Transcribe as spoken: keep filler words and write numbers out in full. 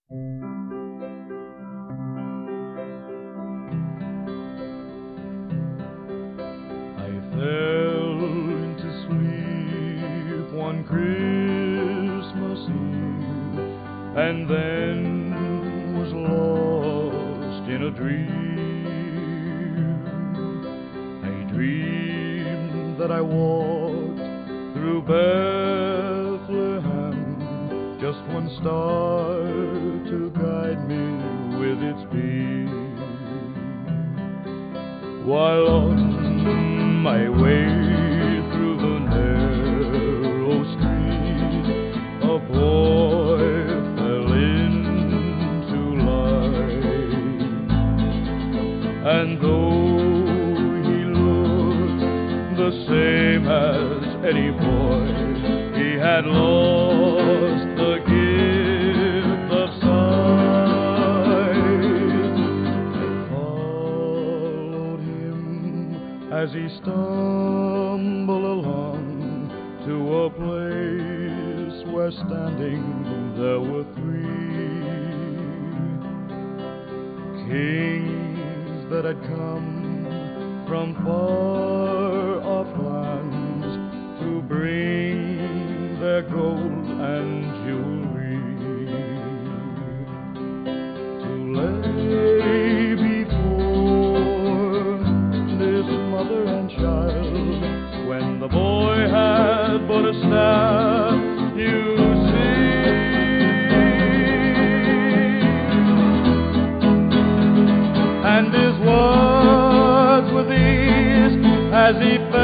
I fell into sleep one Christmas Eve, and then was lost in a dream. I dreamed that I walked through Bethlehem, just one star to guide me with its beam. While on my way through the narrow street, a boy fell into light, and though he looked the same as any boy, he had lost the gift of sight. I followed him as he stumbled along to a place where standing there were three kings that had come from far off lands to bring their gold and jewelry, to lay before this mother and child. When the boy had but a staff, you see, and his words were these as he